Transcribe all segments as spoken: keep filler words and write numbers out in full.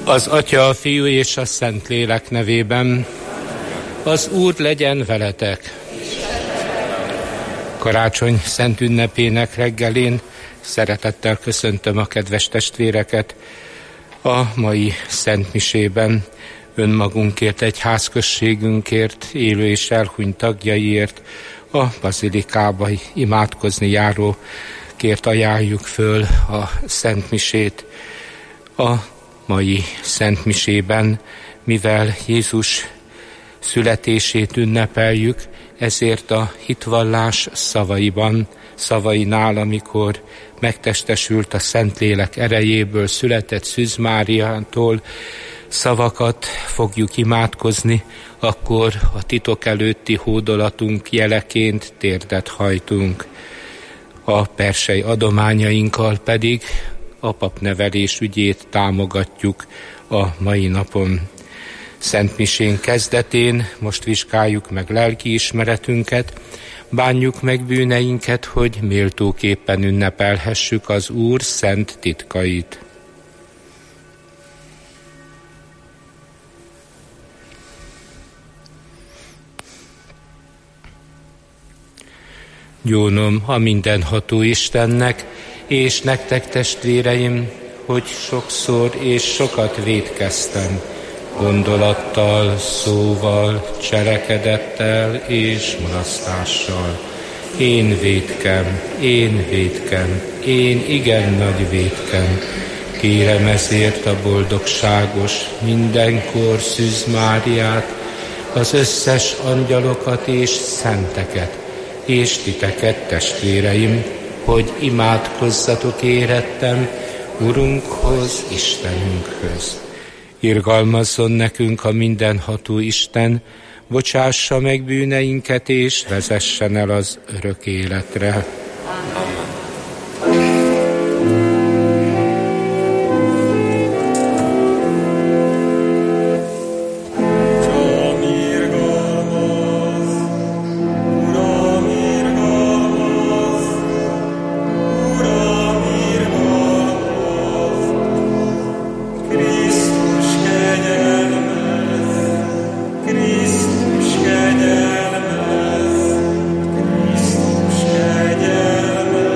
Az Atya, a Fiú és a Szentlélek nevében. Az Úr legyen veletek. Karácsony szent ünnepének reggelén szeretettel köszöntöm a kedves testvéreket a mai szentmisében. Önmagunkért, egyházközségünkért, élő és elhunyt tagjaiért, a bazilikába imádkozni járókért ajánljuk föl a szentmisét. A mai szentmisében, mivel Jézus születését ünnepeljük, ezért a hitvallás szavaiban, szavainál, amikor megtestesült a Szentlélek erejéből, született Szűz Máriától, szavakat fogjuk imádkozni, akkor a titok előtti hódolatunk jeleként térdet hajtunk. A persely adományainkkal pedig a papnevelés ügyét támogatjuk a mai napon. Szentmisén kezdetén most vizsgáljuk meg lelkiismeretünket, bánjuk meg bűneinket, hogy méltóképpen ünnepelhessük az Úr szent titkait. Gyónom a mindenható Istennek, és nektek, testvéreim, hogy sokszor és sokat vétkeztem, gondolattal, szóval, cselekedettel és mulasztással. Én vétkem, én vétkem, én igen nagy vétkem. Kérem ezért a boldogságos, mindenkor Szűz Máriát, az összes angyalokat és szenteket, és titeket, testvéreim, hogy imádkozzatok érettem Urunkhoz, Istenünkhöz. Irgalmazzon nekünk a mindenható Isten, bocsássa meg bűneinket, és vezessen el az örök életre. Kegyelmez, Krisztus kegyelmez,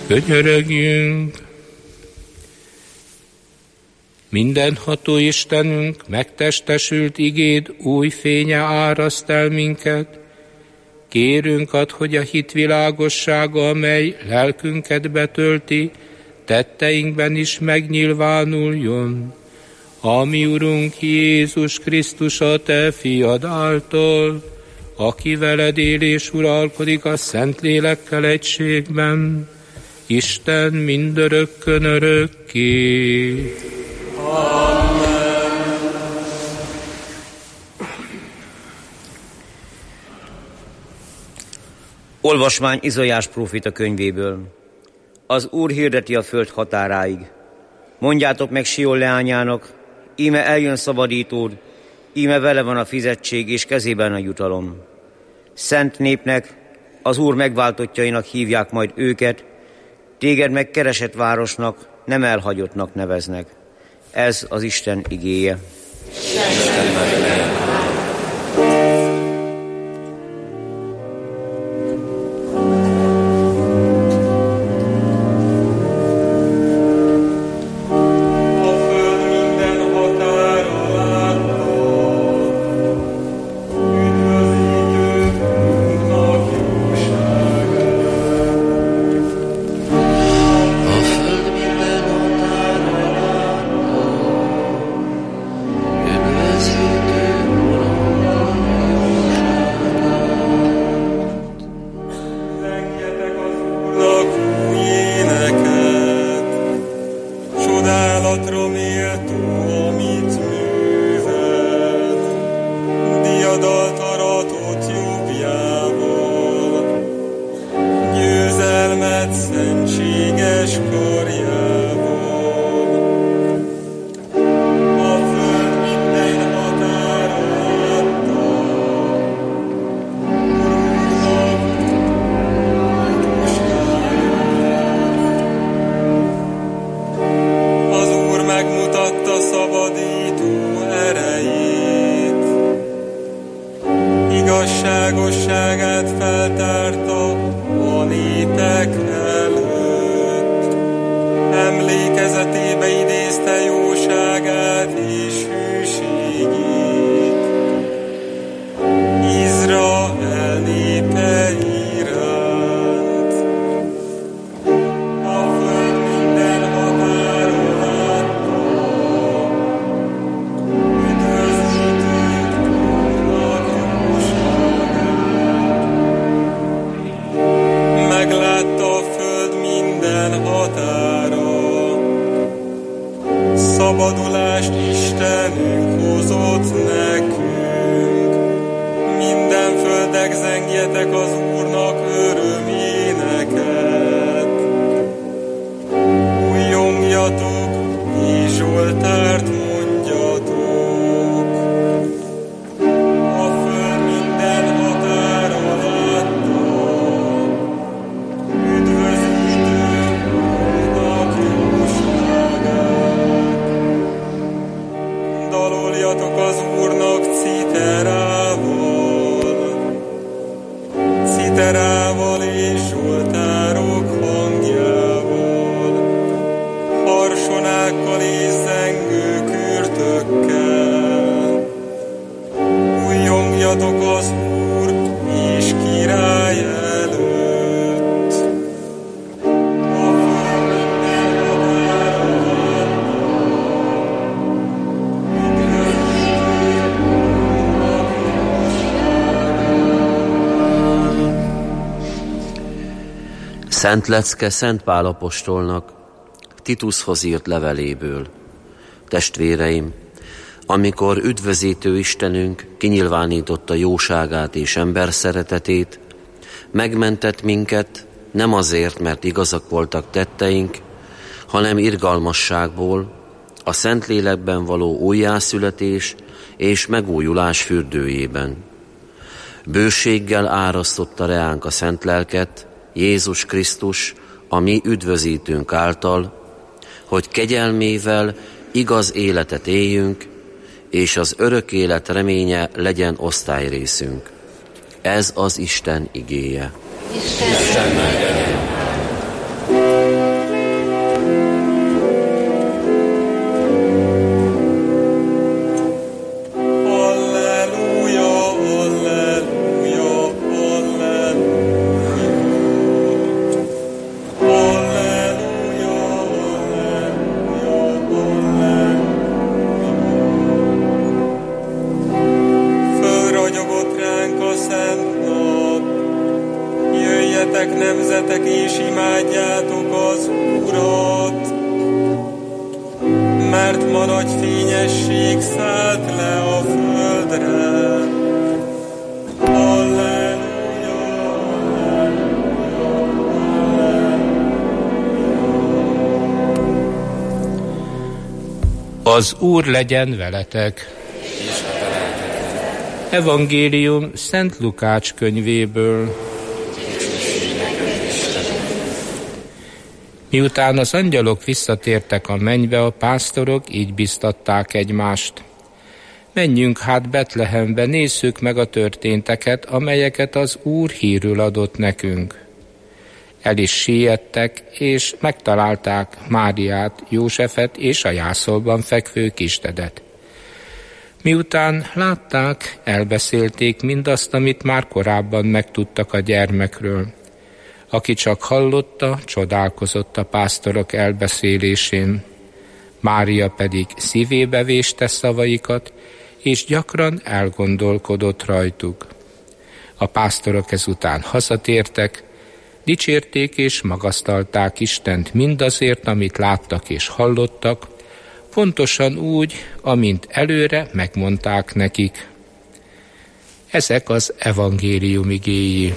Könyörögjünk! Mindenható Istenünk, megtestesült igéd új fénye áraszt el minket. Kérünk add, hogy a hit világossága, amely lelkünket betölti, tetteinkben is megnyilvánuljon. A mi Urunk Jézus Krisztus, a Te fiad által, aki veled él és uralkodik a Szentlélekkel egységben, Isten mindörökkön örökké. Amen. Olvasmány Izaiás próféta könyvéből. Az Úr hirdeti a föld határáig. Mondjátok meg Sion leányának, íme eljön szabadítód, íme vele van a fizetség és kezében a jutalom. Szent népnek, az Úr megváltottjainak hívják majd őket, téged meg keresett városnak, nem elhagyottnak neveznek. Ez az Isten igéje. Igazságosságát feltárta a népek előtt. Emlékezetébe idézte jóságát és hűségét. Izrael népe iránt. A föld minden határon látta. Üdvözítők úrnak jóságát. Meglátta a föld minden határa. Szabadulást Istenünk hozott nekünk. Minden földek zengjetek az Úrnak öröméneket. Újjongjatok és Zsoltárt mondjatok. A föld minden határa látta. Üdvözítők úrnak jóságát. Daloljatok az Úrnak citerával, citerával és zsoltárok hangjával, harsonákkal és zengő kürtökkel. Újjongjatok az Úr és Király előtt. A föld minden határa látta. Üdvözítők úrnak jóságát. Szent lecke Szent Pál apostolnak Tituszhoz írt leveléből. Testvéreim, amikor üdvözítő Istenünk kinyilvánította jóságát és ember szeretetét, megmentett minket nem azért, mert igazak voltak tetteink, hanem irgalmasságból, a Szentlélekben való újjászületés és megújulás fürdőjében. Bőséggel árasztotta reánk a szent lelket, Jézus Krisztus, a mi üdvözítőnk által, hogy kegyelmével igaz életet éljünk, és az örök élet reménye legyen osztályrészünk. Ez az Isten igéje. Isten Menjetek és imádjátok az Urat, mert ma nagy fényesség szállt le a földre. Halleluja, Az Úr legyen veletek. Evangélium Szent Lukács könyvéből. Miután az angyalok visszatértek a mennybe, a pásztorok így biztatták egymást. Menjünk hát Betlehembe, nézzük meg a történteket, amelyeket az Úr hírül adott nekünk. El is siettek, és megtalálták Máriát, Józsefet és a jászolban fekvő kisdedet. Miután látták, elbeszélték mindazt, amit már korábban megtudtak a gyermekről. Aki csak hallotta, csodálkozott a pásztorok elbeszélésén. Mária pedig szívébe véste szavaikat, és gyakran elgondolkodott rajtuk. A pásztorok ezután hazatértek, dicsérték és magasztalták Istent mindazért, amit láttak és hallottak, pontosan úgy, amint előre megmondták nekik. Ezek az evangélium igéi.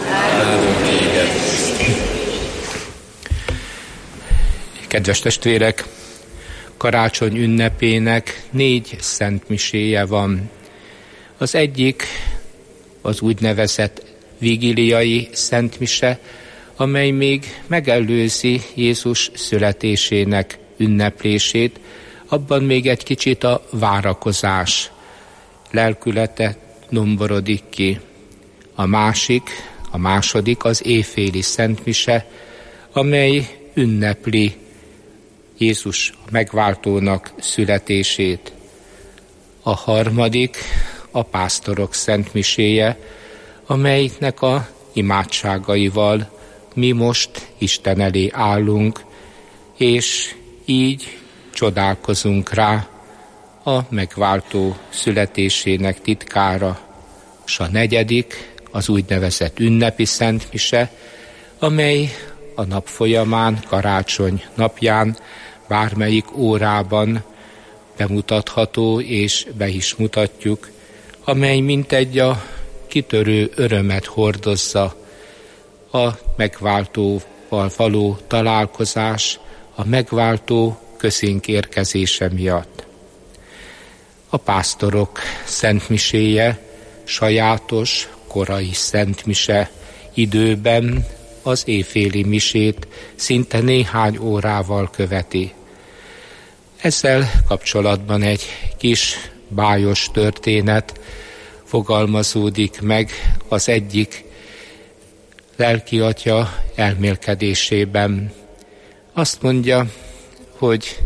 Kedves testvérek, karácsony ünnepének négy szentmiséje van. Az egyik az úgynevezett vigíliai szentmise, amely még megelőzi Jézus születésének ünneplését, abban még egy kicsit a várakozás lelkülete domborodik ki. A másik, a második az éjféli szentmise, amely ünnepli Jézus megváltónak születését. A harmadik a pásztorok szentmiséje, amelynek a imádságaival mi most Isten elé állunk, és így csodálkozunk rá a megváltó születésének titkára. S a negyedik az úgynevezett ünnepi szentmise, amely a nap folyamán, karácsony napján, bármelyik órában bemutatható, és be is mutatjuk, amely mintegy a kitörő örömet hordozza, a megváltóval való találkozás, a megváltó közénk érkezése miatt. A pásztorok szentmiséje sajátos, korai szentmise időben az éjféli misét szinte néhány órával követi. Ezzel kapcsolatban egy kis bájos történet fogalmazódik meg az egyik lelkiatya elmélkedésében. Azt mondja, hogy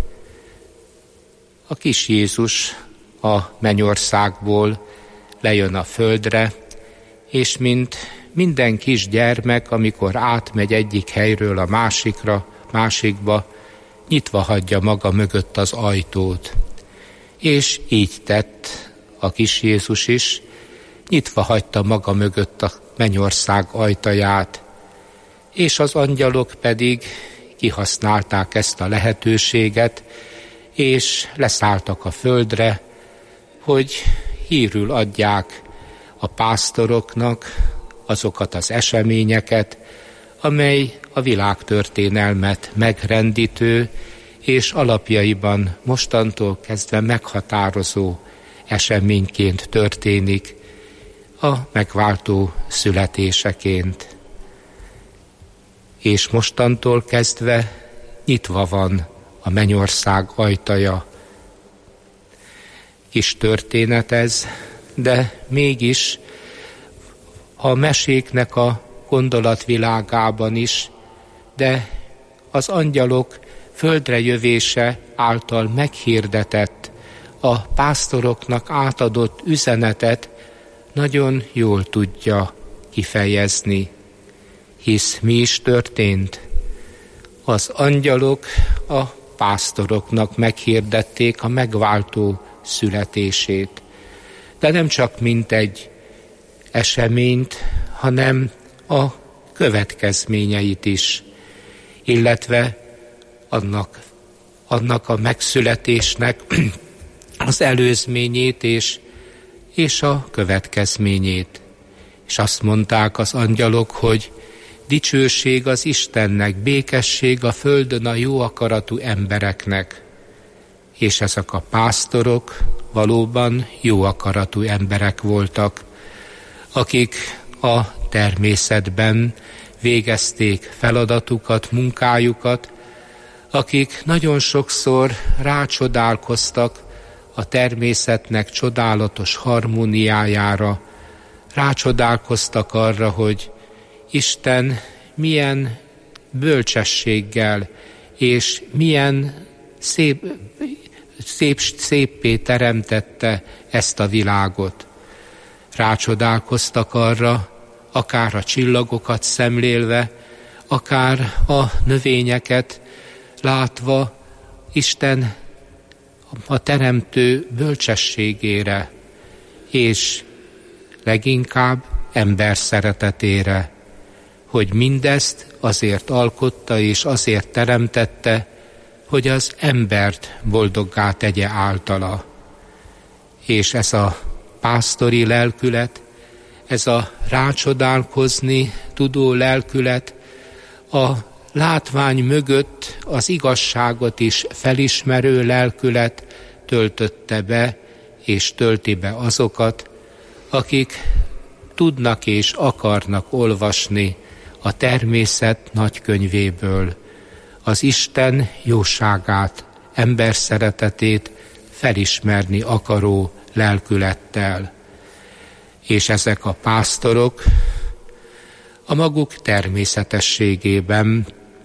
a kis Jézus a mennyországból lejön a földre, és mint minden kis gyermek, amikor átmegy egyik helyről a másikra, másikba, nyitva hagyja maga mögött az ajtót. És így tett a kis Jézus is, nyitva hagyta maga mögött a mennyország ajtaját, és az angyalok pedig kihasználták ezt a lehetőséget, és leszálltak a földre, hogy hírül adják a pásztoroknak azokat az eseményeket, amely a világtörténelmet megrendítő és alapjaiban mostantól kezdve meghatározó eseményként történik, a megváltó születéseként. És mostantól kezdve nyitva van a mennyország ajtaja. Kis történet ez, de mégis a meséknek a gondolatvilágában is, de az angyalok földre jövése által meghirdetett, a pásztoroknak átadott üzenetet nagyon jól tudja kifejezni. Hisz mi is történt? Az angyalok a pásztoroknak meghirdették a megváltó születését. De nem csak mint egy eseményt, hanem a következményeit is, illetve annak, annak a megszületésnek az előzményét és, és a következményét. És azt mondták az angyalok, hogy dicsőség az Istennek, békesség a földön a jó akaratú embereknek. És ezek a pásztorok valóban jó akaratú emberek voltak, akik a természetben végezték feladatukat, munkájukat, akik nagyon sokszor rácsodálkoztak a természetnek csodálatos harmóniájára, rácsodálkoztak arra, hogy Isten milyen bölcsességgel és milyen szép, szép, széppé teremtette ezt a világot. Rácsodálkoztak arra, akár a csillagokat szemlélve, akár a növényeket látva, Isten a teremtő bölcsességére, és leginkább ember szeretetére, hogy mindezt azért alkotta és azért teremtette, hogy az embert boldoggá tegye általa. És ez a pásztori lelkület, ez a rácsodálkozni tudó lelkület a látvány mögött az igazságot is felismerő lelkület töltötte be és tölti be azokat, akik tudnak és akarnak olvasni a természet nagykönyvéből, az Isten jóságát, ember szeretetét felismerni akaró lelkülettel. És ezek a pásztorok a maguk természetességében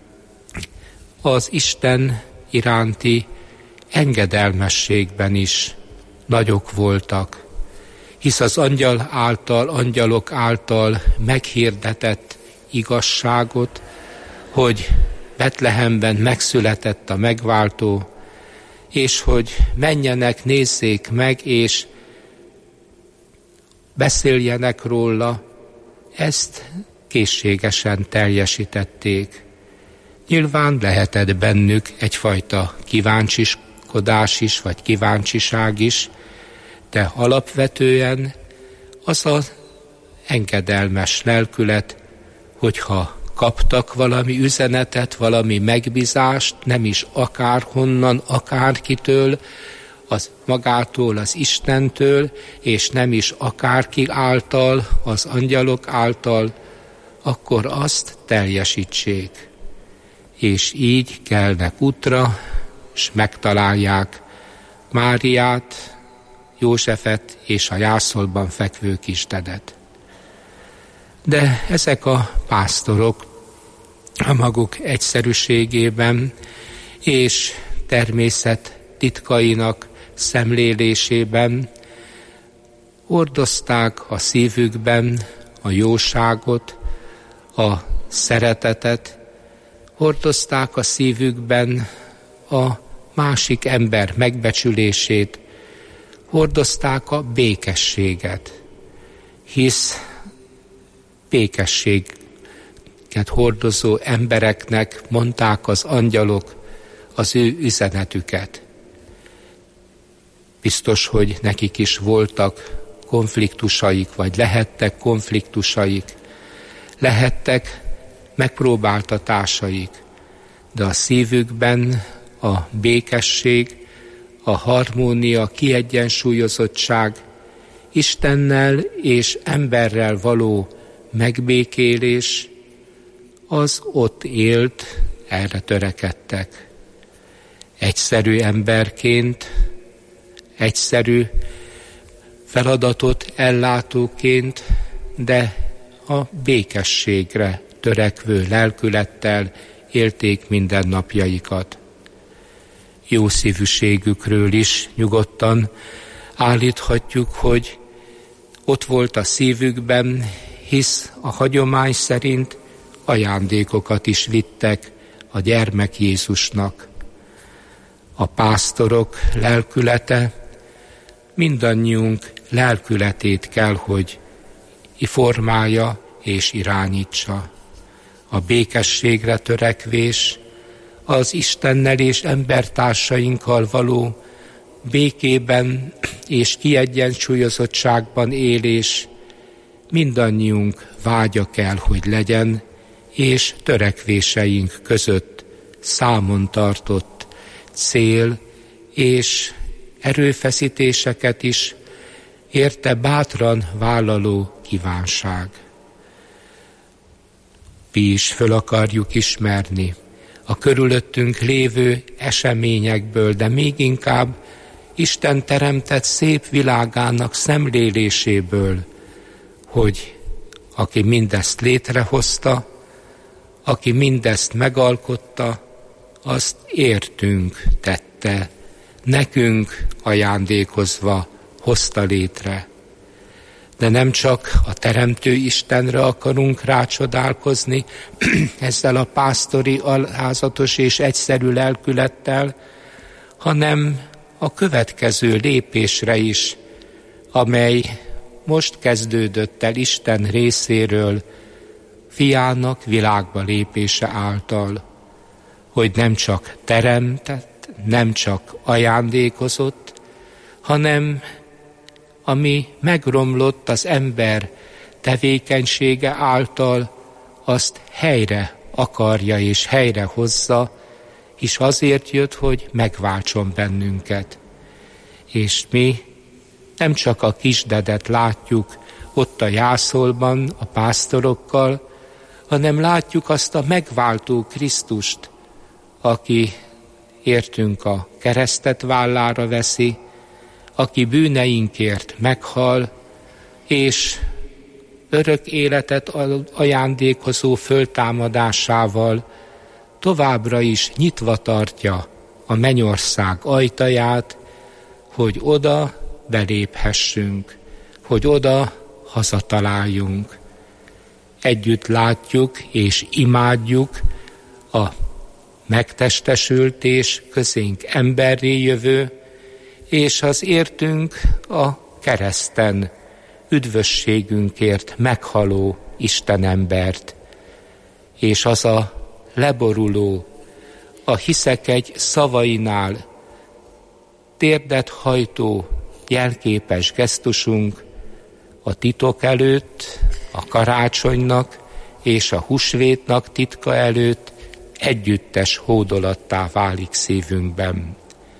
az Isten iránti engedelmességben is nagyok voltak, hisz az angyal által, angyalok által meghirdetett igazságot, hogy Betlehemben megszületett a megváltó, és hogy menjenek, nézzék meg, és beszéljenek róla, ezt készségesen teljesítették. Nyilván lehetett bennük egyfajta kíváncsiskodás is, vagy kíváncsiság is, de alapvetően az az engedelmes lelkület, hogyha kaptak valami üzenetet, valami megbízást, nem is akárhonnan, akárkitől, az magától, az Istentől, és nem is akárki által, az angyalok által, akkor azt teljesítsék. És így kelnek útra, és megtalálják Máriát, Józsefet és a jászolban fekvő kisdedet. De ezek a pásztorok a maguk egyszerűségében és természet titkainak szemlélésében hordozták a szívükben a jóságot, a szeretetet, hordozták a szívükben a másik ember megbecsülését, hordozták a békességet, hisz békességet hordozó embereknek mondták az angyalok az ő üzenetüket. Biztos, hogy nekik is voltak konfliktusaik, vagy lehettek konfliktusaik, lehettek megpróbáltatásaik, de a szívükben a békesség, a harmónia, kiegyensúlyozottság, Istennel és emberrel való megbékélés, az ott élt, erre törekedtek. Egyszerű emberként, egyszerű feladatot ellátóként, de a békességre törekvő lelkülettel élték mindennapjaikat. Jó szívűségükről is nyugodtan állíthatjuk, hogy ott volt a szívükben, hisz a hagyomány szerint ajándékokat is vittek a gyermek Jézusnak. A pásztorok lelkülete mindannyiunk lelkületét kell, hogy formálja és irányítsa. a békességre törekvés, az Istennel és embertársainkkal való békében és kiegyensúlyozottságban élés mindannyiunk vágya kell, hogy legyen, és törekvéseink között számon tartott cél és erőfeszítéseket is érte bátran vállaló kívánság. Mi is föl akarjuk ismerni a körülöttünk lévő eseményekből, de még inkább Isten teremtett szép világának szemléléséből, hogy aki mindezt létrehozta, aki mindezt megalkotta, azt értünk tette, nekünk ajándékozva hozta létre. De nem csak a Teremtő Istenre akarunk rácsodálkozni ezzel a pásztori, alázatos és egyszerű lelkülettel, hanem a következő lépésre is, amely most kezdődött el Isten részéről, fiának világba lépése által, hogy nem csak teremtett, nem csak ajándékozott, hanem ami megromlott az ember tevékenysége által, azt helyre akarja és helyre hozza, és azért jött, hogy megváltson bennünket. És mi nem csak a kisdedet látjuk ott a jászolban a pásztorokkal, hanem látjuk azt a megváltó Krisztust, aki értünk a keresztet vállára veszi, aki bűneinkért meghal, és örök életet ajándékozó föltámadásával továbbra is nyitva tartja a mennyország ajtaját, hogy oda beléphessünk, hogy oda hazataláljunk. Együtt látjuk és imádjuk a megtestesült és közénk emberré jövő, és az értünk a kereszten üdvösségünkért meghaló Istenembert, és az a leboruló, a hiszek egy szavainál térdet hajtó jelképes gesztusunk a titok előtt, a karácsonynak és a húsvétnak titka előtt együttes hódolattá válik szívünkben.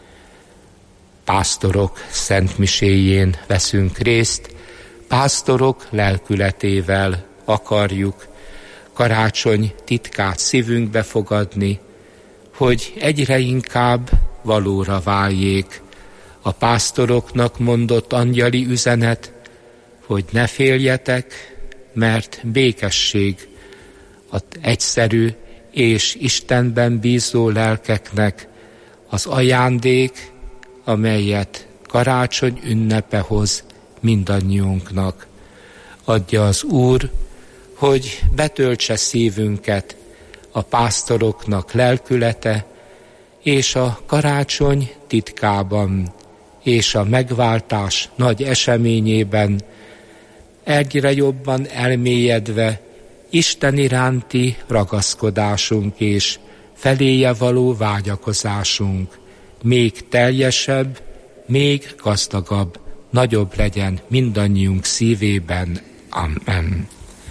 Pásztorok szentmiséjén veszünk részt, pásztorok lelkületével akarjuk karácsony titkát szívünkbe fogadni, hogy egyre inkább valóra váljék a pásztoroknak mondott angyali üzenet, hogy ne féljetek, mert békesség az egyszerű és Istenben bízó lelkeknek az ajándék, amelyet karácsony ünnepe hoz mindannyiunknak. Adja az Úr, hogy betöltse szívünket a pásztoroknak lelkülete, és a karácsony titkában és a megváltás nagy eseményében egyre jobban elmélyedve Isten iránti ragaszkodásunk és feléje való vágyakozásunk még teljesebb, még gazdagabb, nagyobb legyen mindannyiunk szívében. Amen.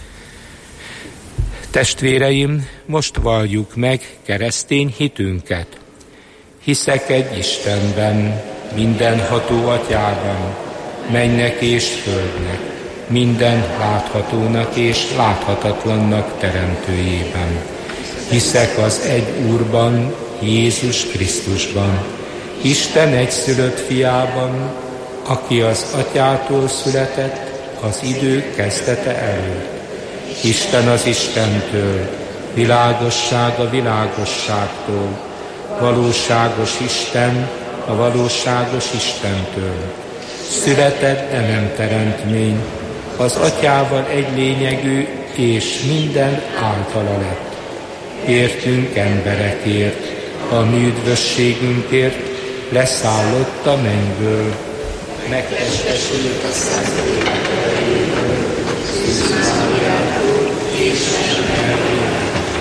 Testvéreim, most valljuk meg keresztény hitünket. Hiszek egy Istenben, mindenható Atyában, mennek és földnek, minden láthatónak és láthatatlannak teremtőjében. Hiszek az egy Úrban, Jézus Krisztusban, Isten egyszülött fiában, aki az Atyától született az idők kezdete előtt. Isten az Istentől, világosság a világosságtól, valóságos Isten a valóságos Istentől. Született, de nem teremtmény, az Atyával egy lényegű, és minden általa lett. Értünk emberekért, a mi üdvösségünkért leszállott a mennyből. Megtestesült a Szentlélek erejéből, Szűz Máriától és emberről,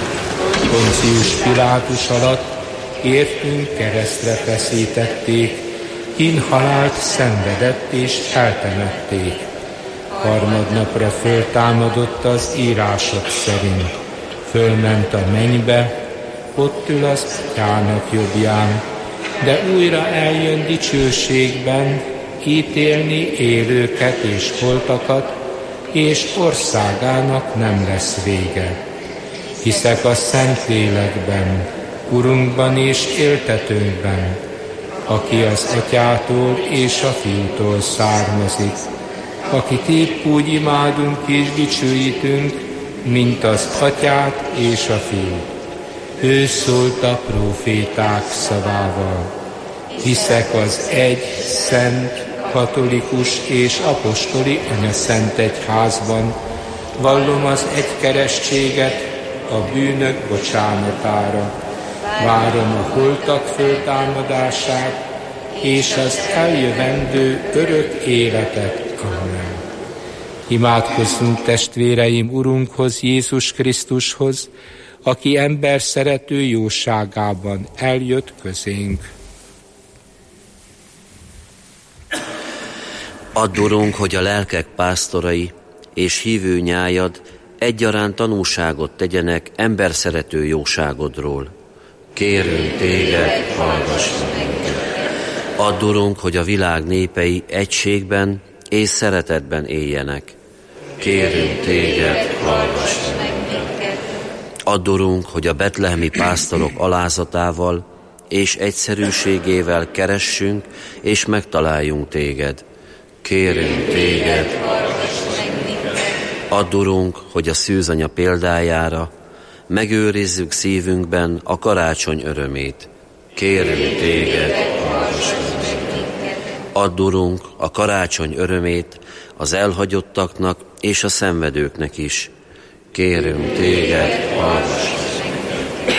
Poncius Pilátus alatt értünk keresztre feszítették, hin halált szenvedett és eltemették. Harmadnapra föltámadott az írások szerint, fölment a mennybe, ott ül az Atyának jobbján, de újra eljön dicsőségben, ítélni élőket és holtakat, és országának nem lesz vége. Hiszek a Szentlélekben, Urunkban és éltetőnkben, aki az Atyától és a Fiútól származik, akit épp úgy imádunk és dicsőítünk, mint az Atyát és a Fiút. Ő szólt a próféták szavával. Hiszek az egy, szent, katolikus és apostoli anyaszent egyházban, vallom az egykeresztséget a bűnök bocsánatára, várom a holtak föltámadását és az eljövendő örök életet. Amen. Imádkozzunk, testvéreim, Urunkhoz, Jézus Krisztushoz, aki ember szerető jóságában eljött közénk. Add, Urunk, hogy a lelkek pásztorai és hívő nyájad egyaránt tanúságot tegyenek ember szerető jóságodról. Kérünk téged, hallgass minket. Add, Urunk, hogy a világ népei egységben és szeretetben éljenek. Kérünk téged, hallgass minket. Add, Urunk, hogy a betlehemi pásztorok alázatával és egyszerűségével keressünk és megtaláljunk téged. Kérünk téged, hallgass minket. Add, Urunk, hogy a szűzanya példájára megőrizzük szívünkben a karácsony örömét. Kérünk téged, hallgass minket. Add, Urunk, a karácsony örömét az elhagyottaknak és a szenvedőknek is. Kérünk téged, hallgass minket.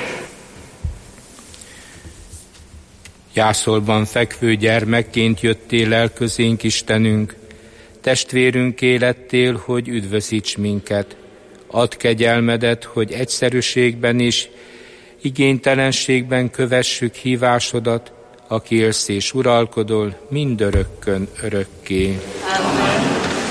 Jászolban fekvő gyermekként jöttél el közénk, Istenünk, testvérünké lettél, hogy üdvözíts minket. Add kegyelmedet, hogy egyszerűségben és igénytelenségben kövessük hívásodat, aki élsz és uralkodol mindörökkön örökké. Amen.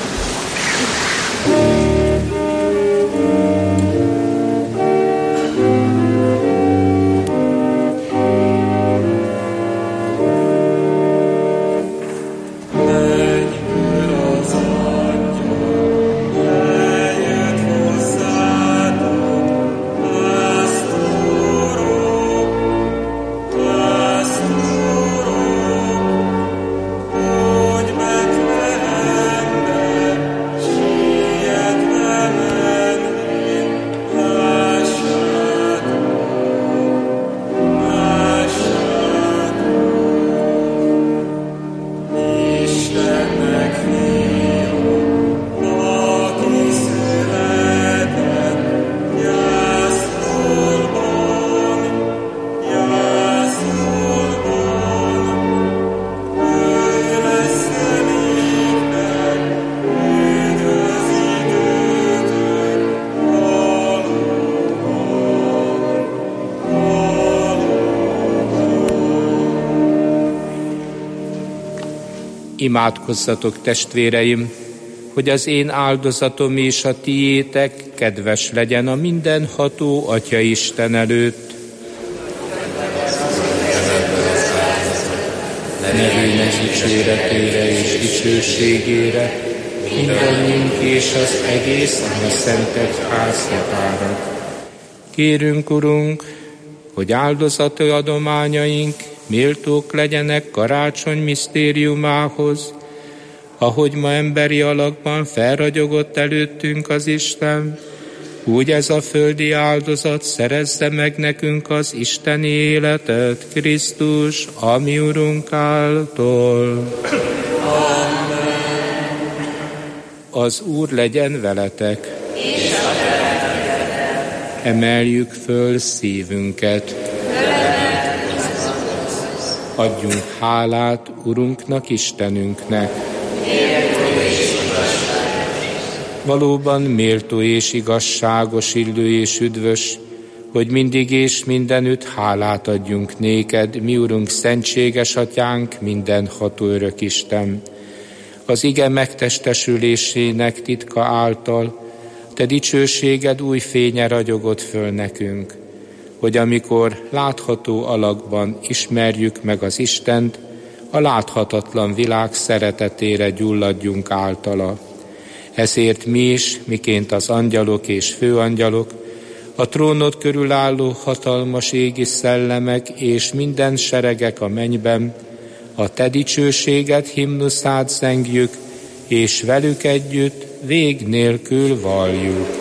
Imádkozzatok, testvéreim, hogy az én áldozatom és a tiétek kedves legyen a mindenható Atya Isten előtt. Nevének dicséretére és dicsőségére, mindenünk és az egész a Szent Egyház javára. Kérünk, Urunk, hogy áldozati adományaink méltók legyenek karácsony misztériumához, ahogy ma emberi alakban felragyogott előttünk az Isten, úgy ez a földi áldozat szerezze meg nekünk az isteni életet, Krisztus, a mi Urunk által. Amen. Az Úr legyen veletek. És a veletek. Emeljük föl szívünket. Adjunk hálát Urunknak, Istenünknek. Valóban méltó és igazságos, illő és üdvös, hogy mindig és mindenütt hálát adjunk néked, mi Urunk, szentséges Atyánk, mindenható örök Isten. Az ige megtestesülésének titka által te dicsőséged új fénye ragyogott föl nekünk, hogy amikor látható alakban ismerjük meg az Istent, a láthatatlan világ szeretetére gyulladjunk általa. Ezért mi is, miként az angyalok és főangyalok, a trónod körül álló hatalmas égi szellemek és minden seregek a mennyben, a te dicsőséged himnuszát zengjük, és velük együtt vég nélkül valljuk.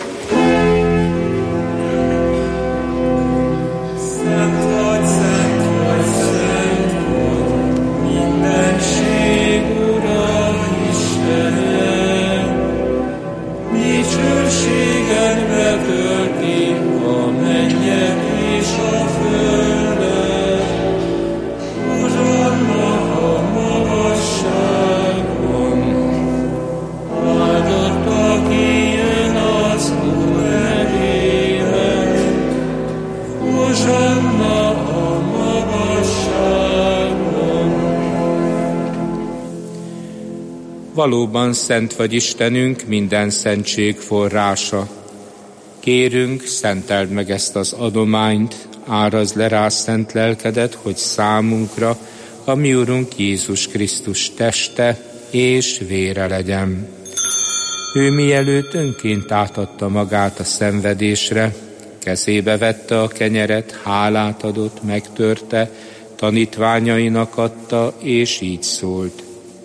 Valóban szent vagy Istenünk, minden szentség forrása. Kérünk, szenteld meg ezt az adományt, árazd le rá szent lelkedet, hogy számunkra a mi Urunk Jézus Krisztus teste és vére legyen. Ő mielőtt önként átadta magát a szenvedésre, kezébe vette a kenyeret, hálát adott, megtörte, tanítványainak adta, és így szólt: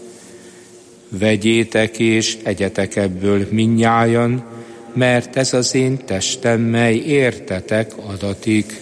vegyétek és egyetek ebből mindnyájan, mert ez az én testem, mely értetek adatik.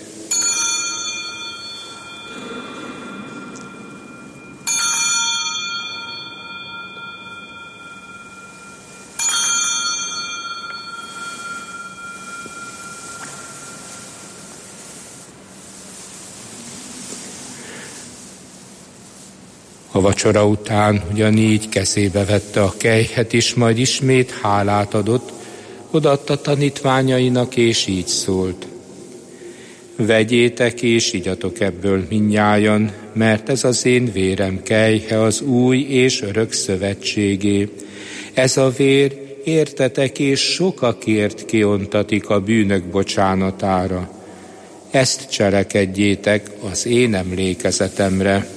A vacsora után ugyanígy kezébe vette a kelyhet is, majd ismét hálát adott, odaadta tanítványainak, és így szólt: vegyétek és igyatok ebből mindnyájan, mert ez az én vérem kelyhe, az új és örök szövetségé. Ez a vér értetek és sokakért kiontatik a bűnök bocsánatára. Ezt cselekedjétek az én emlékezetemre.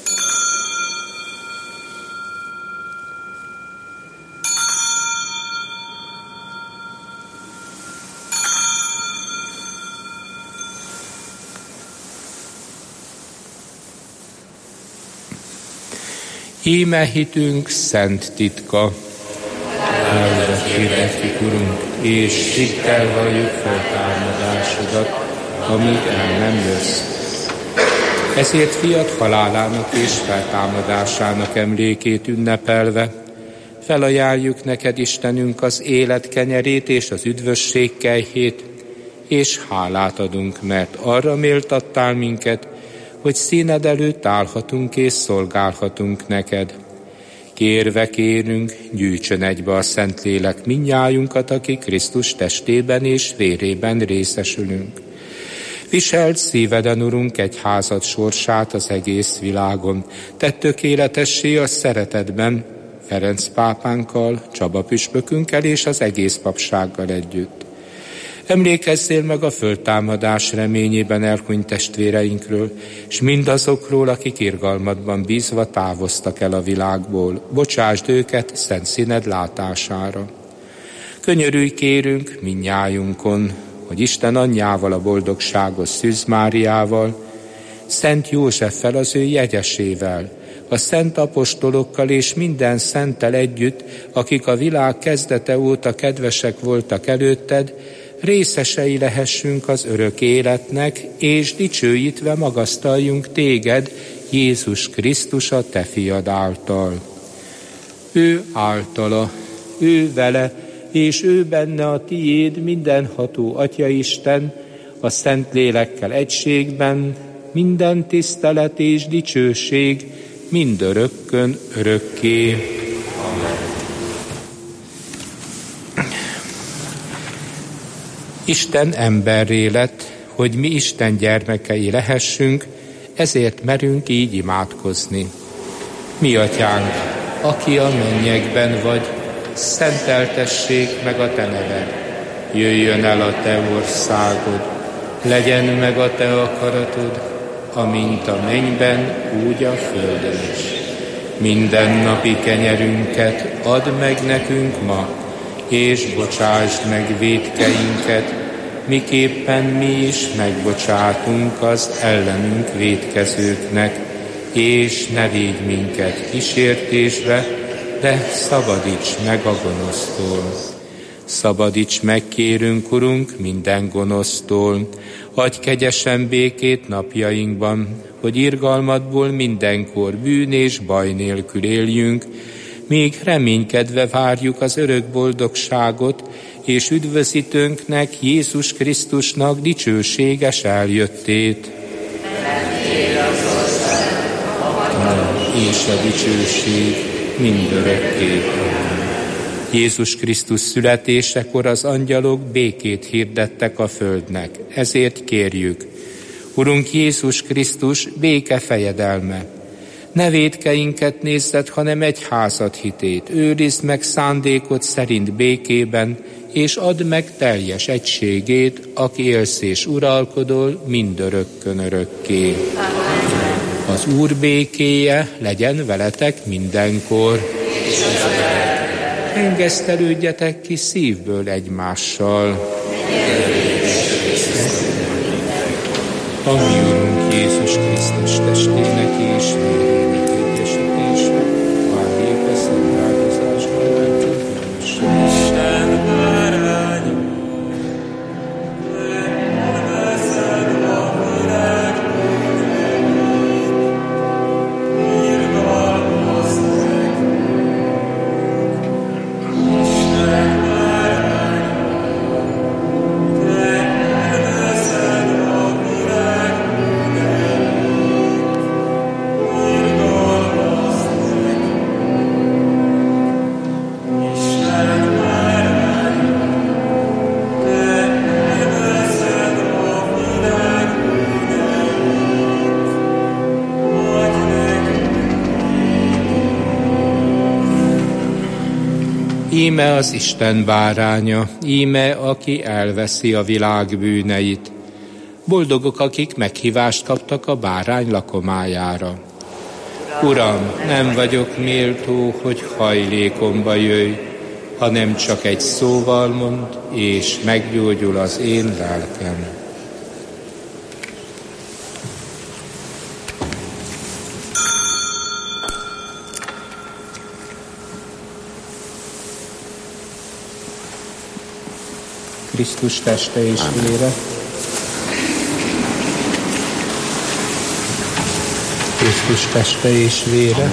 Íme hitünk szent titka. Áldott hirdetjük, Urunk, és hittel valljuk feltámadásodat, amíg el nem jössz. Ezért fiad halálának és feltámadásának emlékét ünnepelve, felajánljuk neked, Istenünk, az élet kenyerét és az üdvösség kelyhét, és hálát adunk, mert arra méltattál minket, hogy színed előtt állhatunk és szolgálhatunk neked. Kérve kérünk, gyűjtsön egybe a Szentlélek mindnyájunkat, akik Krisztus testében és vérében részesülünk. Viseld szíveden, Urunk, egyházad sorsát az egész világon. Tedd tökéletessé a szeretetben, Ferenc pápánkkal, Csaba püspökünkkel és az egész papsággal együtt. Emlékezzél meg a föltámadás reményében elhunyt testvéreinkről, és mindazokról, akik irgalmadban bízva távoztak el a világból. Bocsásd őket szent színed látására. Könyörülj, kérünk, mindnyájunkon, hogy Isten anyjával, a boldogságos Szűz Máriával, Szent Józseffel, az ő jegyesével, a szent apostolokkal és minden szenttel együtt, akik a világ kezdete óta kedvesek voltak előtted, részesei lehessünk az örök életnek, és dicsőítve magasztaljunk téged, Jézus Krisztus, a te fiad által. Ő általa, ő vele, és ő benne a tiéd mindenható Atyaisten, a Szentlélekkel egységben, minden tisztelet és dicsőség mindörökkön örökké. Amen. Isten emberré lett, hogy mi Isten gyermekei lehessünk, ezért merünk így imádkozni. Mi atyánk, aki a mennyekben vagy, szenteltessék meg a te neved. Jöjjön el a te országod, legyen meg a te akaratod, amint a mennyben, úgy a földön is. Minden napi kenyerünket add meg nekünk ma, és bocsásd meg vétkeinket, miképpen mi is megbocsátunk az ellenünk vétkezőknek, és ne védj minket kísértésbe, de szabadíts meg a gonosztól. Szabadíts meg, kérünk, Urunk, minden gonosztól, adj kegyesen békét napjainkban, hogy irgalmadból mindenkor bűn és baj nélkül éljünk, míg reménykedve várjuk az örök boldogságot, és üdvözítőnknek, Jézus Krisztusnak dicsőséges eljöttét. És a dicsőség mindörökké. Jézus Krisztus születésekor az angyalok békét hirdettek a földnek, ezért kérjük, Urunk Jézus Krisztus, béke fejedelme, ne vétkeinket nézzed, hanem egyházad hitét, őrizd meg szándékod szerint békében, és add meg teljes egységét, aki élsz és uralkodol mindörökkön örökké. Az Úr békéje legyen veletek mindenkor. Engesztelődjetek ki szívből egymással. A mi Úrunk Jézus Krisztus testének és vérének egyesítése, várjék a szentálkozásban lelkünk bűnösség. Isten bárányom, megveszed a világ bűneit, irgalmazd meg. Isten bárányom, megveszed a világ bűneit, irgalmazd meg. Isten bárányom, megveszed a világ bűneit, adj nekünk. Íme az Isten báránya, íme, aki elveszi a világ bűneit. Boldogok, akik meghívást kaptak a bárány lakomájára. Uram, nem vagyok méltó, hogy hajlékomba jöjj, hanem csak egy szóval mond, és meggyógyul az én lelkem. Krisztus teste és vére. Krisztus teste és vére.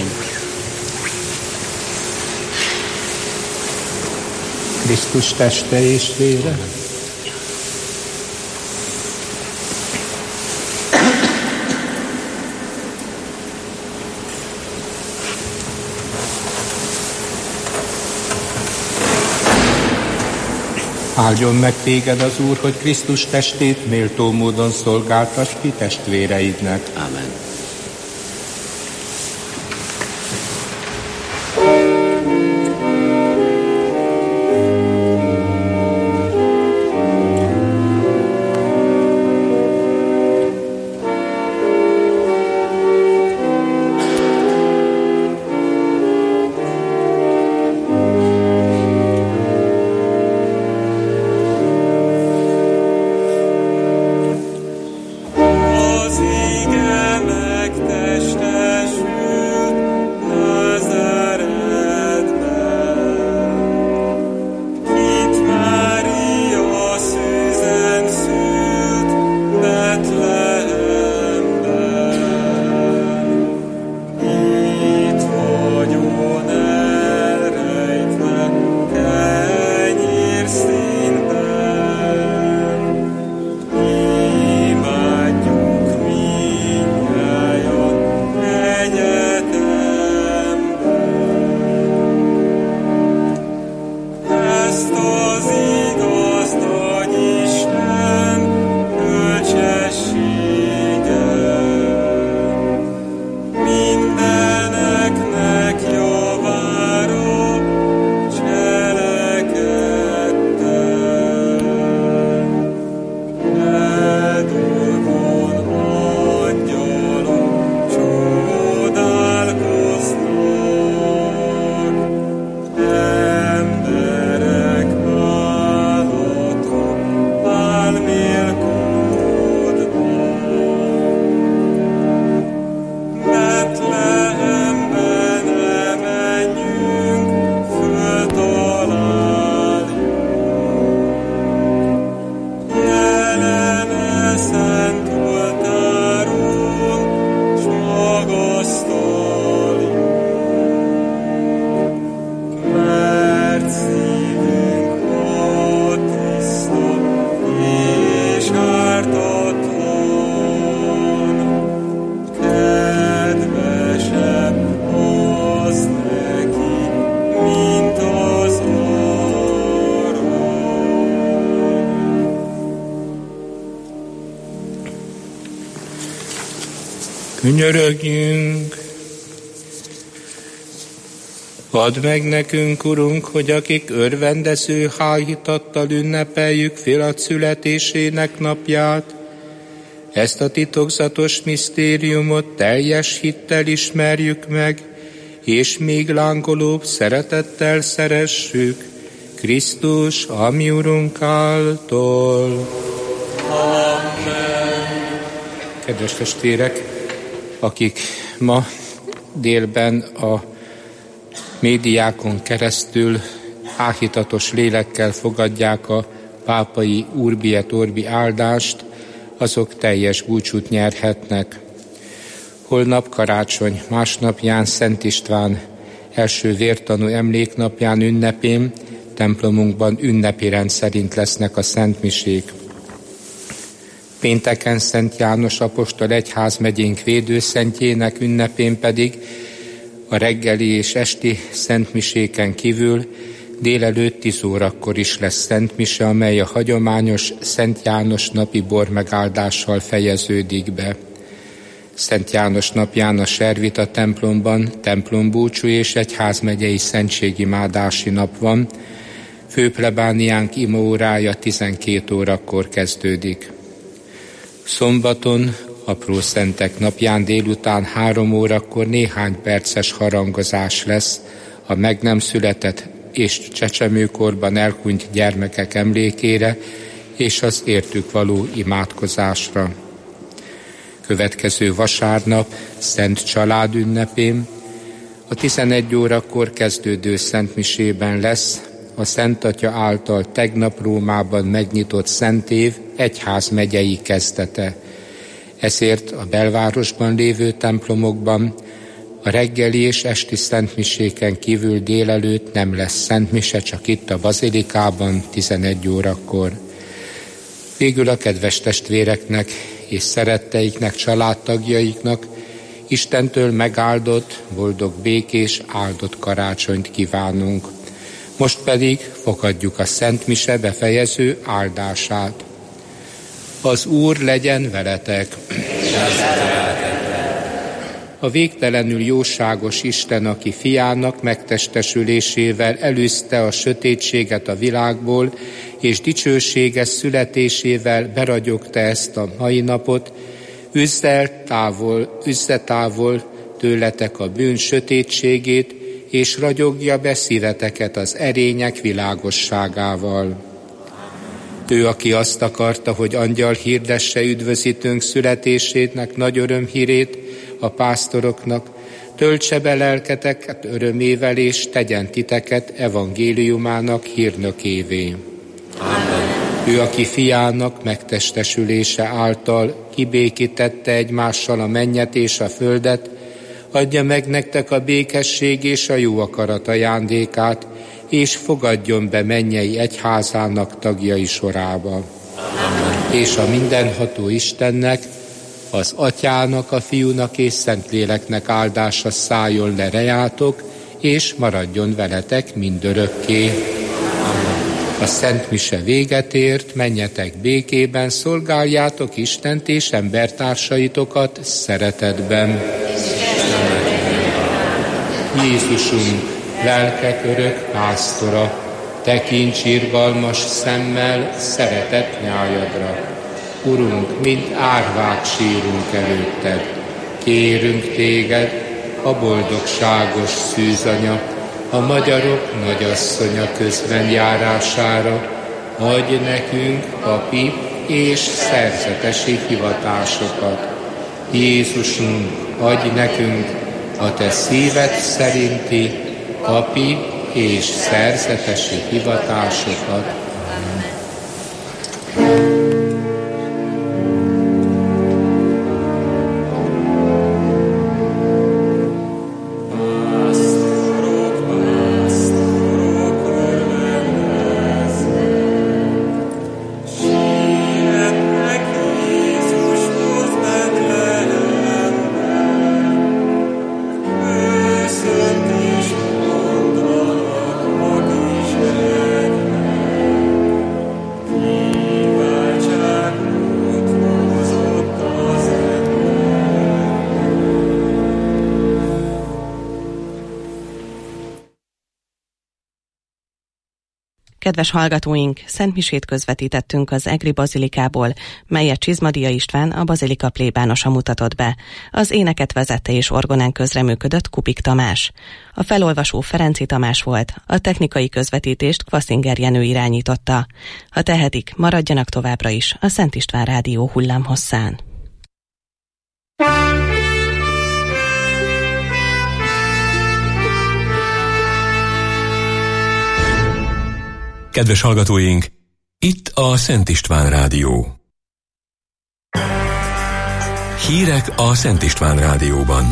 Krisztus teste és vére. Áldjon meg téged az Úr, hogy Krisztus testét méltó módon szolgáltass ki testvéreidnek. Amen. Ezt az igaz nagy Isten Könyörögjünk! Add meg nekünk, Urunk, hogy akik örvendező hájtattal ünnepeljük Fiad születésének napját, ezt a titokzatos misztériumot teljes hittel ismerjük meg, és még lángolóbb szeretettel szeressük Krisztus, a mi Urunk által. Amen. Kedves testvérek, akik ma délben a médiákon keresztül áhítatos lélekkel fogadják a pápai Urbi et Orbi áldást, azok teljes búcsút nyerhetnek. Holnap karácsony másnapján, Szent István első vértanú emléknapján ünnepén templomunkban ünnepi rend szerint lesznek a szentmisék. Pénteken Szent János apostol egyházmegyénk védőszentjének ünnepén pedig a reggeli és esti szentmiséken kívül délelőtt tíz órakor is lesz szentmise, amely a hagyományos Szent János napi bormegáldással fejeződik be. Szent János napján a Servita templomban templombúcsú és egyházmegyei szentségimádási nap van. Főplebániánk imaórája tizenkét órakor kezdődik. Szombaton, apró szentek napján délután három órakor néhány perces harangozás lesz a meg nem született és csecsemőkorban elhunyt gyermekek emlékére és az értük való imádkozásra. Következő vasárnap, Szent Család ünnepén, a tizenegy órakor kezdődő szentmisében lesz a Szent Atya által tegnap Rómában megnyitott Szentév egyházmegyei kezdete. Ezért a belvárosban lévő templomokban a reggeli és esti szentmiséken kívül délelőtt nem lesz szentmise, csak itt a bazilikában tizenegy órakor. Végül a kedves testvéreknek és szeretteiknek, családtagjaiknak Istentől megáldott, boldog, békés, áldott karácsonyt kívánunk. Most pedig fogadjuk a szentmise befejező áldását. Az Úr legyen veletek! A végtelenül jóságos Isten, aki fiának megtestesülésével elűzte a sötétséget a világból, és dicsőséges születésével beragyogta ezt a mai napot, üzze távol, üzze távol tőletek a bűn sötétségét, és ragyogja be szíveteket az erények világosságával. Ő, aki azt akarta, hogy angyal hirdesse üdvözítőnk születésének nagy örömhírét a pásztoroknak, töltse be lelketeket örömével, és tegyen titeket evangéliumának hírnökévé. Amen. Ő, aki fiának megtestesülése által kibékítette egymással a mennyet és a földet, adja meg nektek a békesség és a jó akarat ajándékát, és fogadjon be mennyei egyházának tagjai sorába. Amen. És a mindenható Istennek, az Atyának, a Fiúnak és Szentléleknek áldása szálljon le rejátok, és maradjon veletek mindörökké. Amen. A Szent Mise véget ért, menjetek békében, szolgáljátok Istent és embertársaitokat szeretetben. Jézusunk, lelkek örök pásztora, tekints irgalmas szemmel szeretett nyájadra. Urunk, mint árvák sírunk előtted, kérünk téged, a boldogságos szűzanya, a magyarok nagyasszonya közben járására, adj nekünk papi és szerzetesi hivatásokat. Jézusunk, adj nekünk a te szíved szerinti papi és szerzetesi hivatásokat. Köszönt is mondanak mag is. Kedves hallgatóink, szentmisét közvetítettünk az Egri bazilikából, melyet Csizmadia István, a bazilika plébánosa mutatott be. Az éneket vezette és orgonán közreműködött Kubik Tamás. A felolvasó Ferenci Tamás volt, a technikai közvetítést Kvaszinger Jenő irányította. Ha tehetik, maradjanak továbbra is a Szent István Rádió hullámhosszán. Kedves hallgatóink, itt a Szent István Rádió. Hírek a Szent István Rádióban.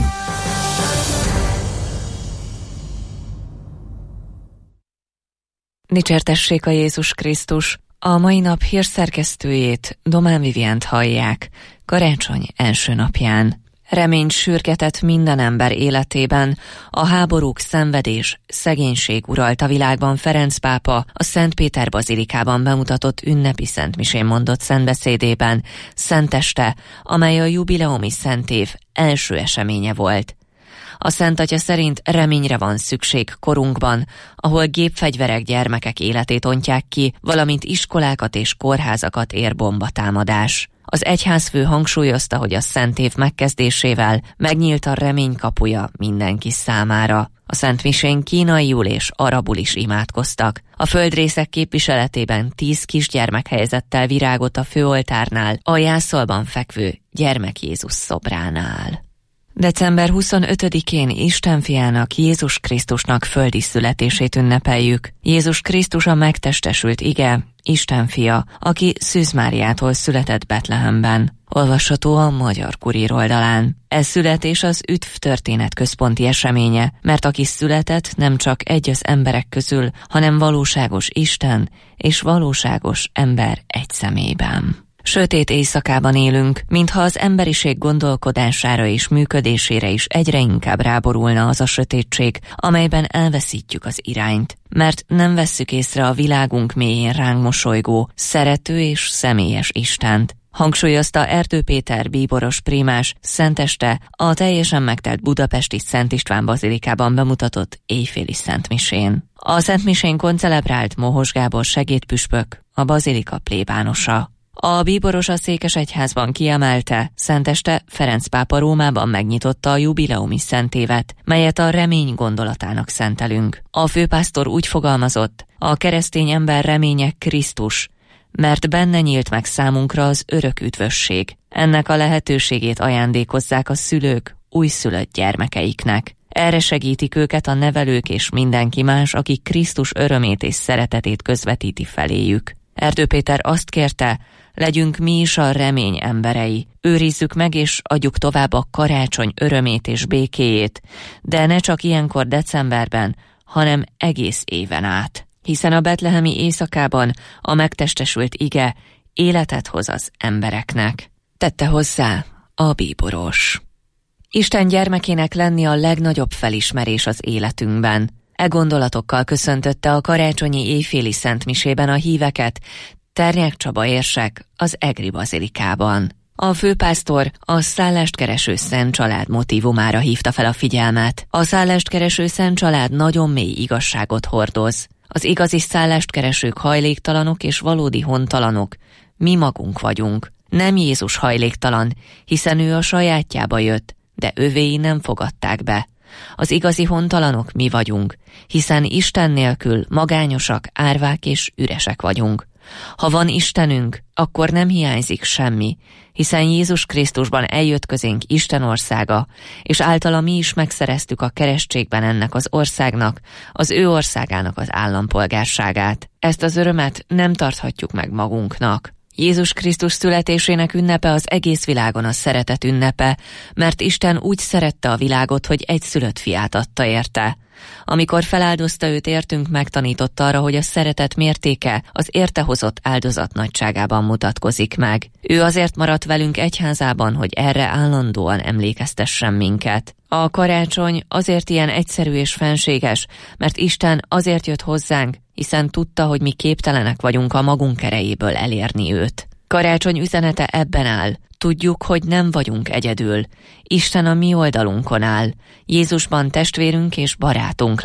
Dicsértessék a Jézus Krisztus! A mai nap hírszerkesztőjét, Domán Vivient hallják, karácsony első napján. Reményt sürgetett minden ember életében, a háborúk, szenvedés, szegénység uralt a világban Ferenc pápa a Szent Péter bazilikában bemutatott ünnepi szentmisén mondott szentbeszédében, szenteste, amely a jubileumi szentév első eseménye volt. A Szent Atya szerint reményre van szükség korunkban, ahol gépfegyverek gyermekek életét ontják ki, valamint iskolákat és kórházakat ér bombatámadás. Az egyházfő hangsúlyozta, hogy a szentév megkezdésével megnyílt a remény kapuja mindenki számára. A szentmisén kínaiul és arabul is imádkoztak. A földrészek képviseletében tíz kisgyermek helyezett el virágot a főoltárnál, a jászolban fekvő Gyermek Jézus szobránál. december huszonötödikén Isten fiának, Jézus Krisztusnak földi születését ünnepeljük. Jézus Krisztus a megtestesült ige, Isten fia, aki Szűz Máriától született Betlehemben. Olvasható a Magyar Kurír oldalán. Ez születés az üdv történet központi eseménye, mert aki született, nem csak egy az emberek közül, hanem valóságos Isten és valóságos ember egy személyben. Sötét éjszakában élünk, mintha az emberiség gondolkodására és működésére is egyre inkább ráborulna az a sötétség, amelyben elveszítjük az irányt, mert nem vesszük észre a világunk mélyén ránk mosolygó, szerető és személyes Istent. Hangsúlyozta Erdő Péter bíboros prímás szenteste a teljesen megtelt budapesti Szent István bazilikában bemutatott éjféli szentmisén. A szentmisén koncelebrált Mohos Gábor segédpüspök, a bazilika plébánosa. A bíboros a székesegyházban kiemelte, szenteste Ferenc pápa Rómában megnyitotta a jubileumi szentévet, melyet a remény gondolatának szentelünk. A főpásztor úgy fogalmazott, a keresztény ember reménye Krisztus, mert benne nyílt meg számunkra az örök üdvösség. Ennek a lehetőségét ajándékozzák a szülők újszülött gyermekeiknek. Erre segítik őket a nevelők és mindenki más, aki Krisztus örömét és szeretetét közvetíti feléjük. Erdő Péter azt kérte, legyünk mi is a remény emberei, őrizzük meg és adjuk tovább a karácsony örömét és békéjét, de ne csak ilyenkor decemberben, hanem egész éven át. Hiszen a betlehemi éjszakában a megtestesült ige életet hoz az embereknek. Tette hozzá a bíboros. Isten gyermekének lenni a legnagyobb felismerés az életünkben. E gondolatokkal köszöntötte a karácsonyi éjféli szentmisében a híveket Ternyák Csaba érsek az Egri bazilikában. A főpásztor a szállást kereső Szent Család motívumára hívta fel a figyelmet. A szállást kereső Szent Család nagyon mély igazságot hordoz. Az igazi szállást keresők hajléktalanok és valódi hontalanok. Mi magunk vagyunk. Nem Jézus hajléktalan, hiszen ő a sajátjába jött, de övéi nem fogadták be. Az igazi hontalanok mi vagyunk, hiszen Isten nélkül magányosak, árvák és üresek vagyunk. Ha van Istenünk, akkor nem hiányzik semmi, hiszen Jézus Krisztusban eljött közénk Isten országa, és általa mi is megszereztük a keresztségben ennek az országnak, az ő országának az állampolgárságát. Ezt az örömet nem tarthatjuk meg magunknak. Jézus Krisztus születésének ünnepe az egész világon a szeretet ünnepe, mert Isten úgy szerette a világot, hogy egyszülött fiát adta érte. Amikor feláldozta őt értünk, megtanította arra, hogy a szeretet mértéke az érte hozott áldozat nagyságában mutatkozik meg. Ő azért maradt velünk egyházában, hogy erre állandóan emlékeztessen minket. A karácsony azért ilyen egyszerű és fenséges, mert Isten azért jött hozzánk, hiszen tudta, hogy mi képtelenek vagyunk a magunk erejéből elérni őt. Karácsony üzenete ebben áll. Tudjuk, hogy nem vagyunk egyedül. Isten a mi oldalunkon áll. Jézusban testvérünk és barátunk lett.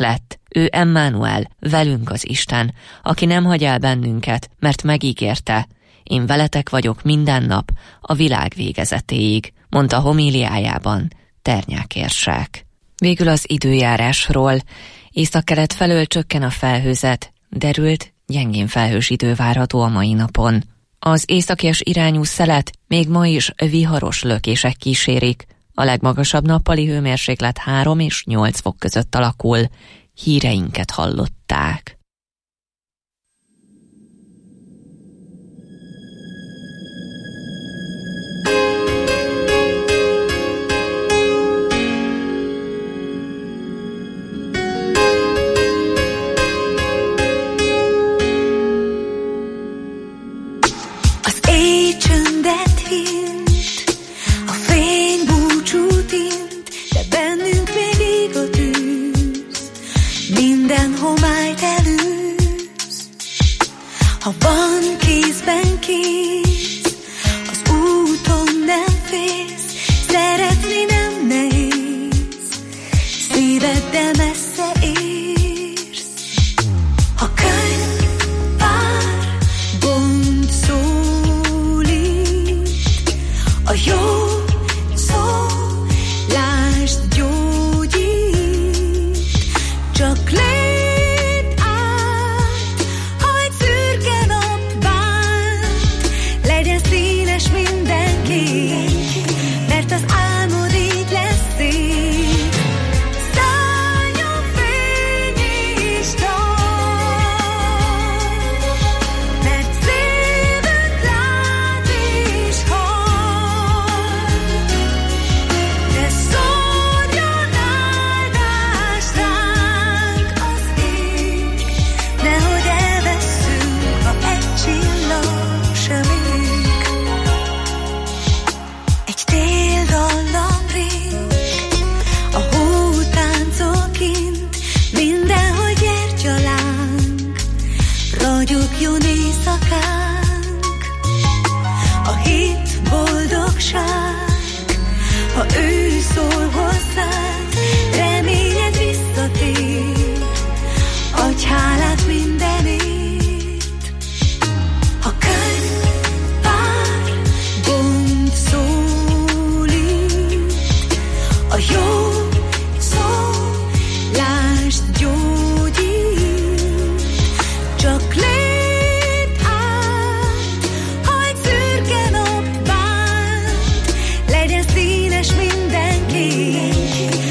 Ő Emmanuel, velünk az Isten, aki nem hagy el bennünket, mert megígérte: én veletek vagyok minden nap, a világ végezetéig, mondta homíliájában Ternyák érsek. Végül az időjárásról. Északkelet felől csökken a felhőzet, derült, gyengén felhős idő várható a mai napon. Az északes irányú szelet még ma is viharos lökések kísérik. A legmagasabb nappali hőmérséklet három és nyolc fok között alakul. Híreinket hallották. Ha van kézben kéz, az úton nem félsz, szeretni nem nehéz, szíveddel messze érsz. Ha könyv pár gond szólít, a jó szó, lásd gyógyít, csak légy. Legyen színes mindenki.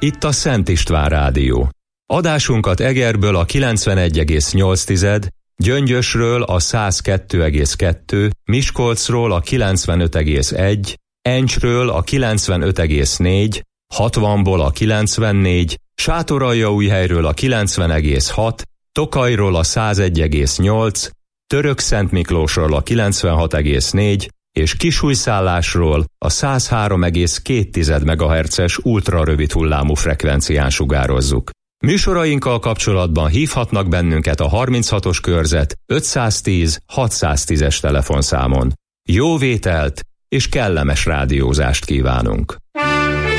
itt a Szent István Rádió. Adásunkat Egerből a kilencvenegy egész nyolc, Gyöngyösről a száz kettő egész kettő, Miskolcról a kilencvenöt egész egy, Encsről a kilencvenöt egész négy, hatvanból a kilencvennégy, Sátoraljaújhelyről a kilencven egész hat, Tokajról a száz egy egész nyolc, Törökszentmiklósról a kilencvenhat egész négy, és Kisújszállásról a száz három egész két megahertzes ultrarövid hullámú frekvencián sugározzuk. Műsorainkkal kapcsolatban hívhatnak bennünket a harminchatos körzet ötszáztíz hatszáztízes telefonszámon. Jó vételt és kellemes rádiózást kívánunk!